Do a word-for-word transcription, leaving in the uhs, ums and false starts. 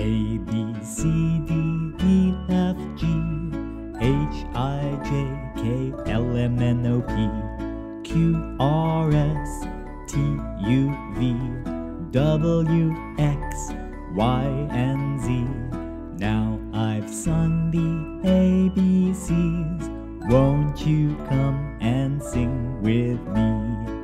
A, B, C, D, E, F, G, H, I, J, K, L, M, N, O, P, Q, R, S, T, U, V, W, X, Y, and Z. Now I've sung the A B Cs, won't you come and sing with me?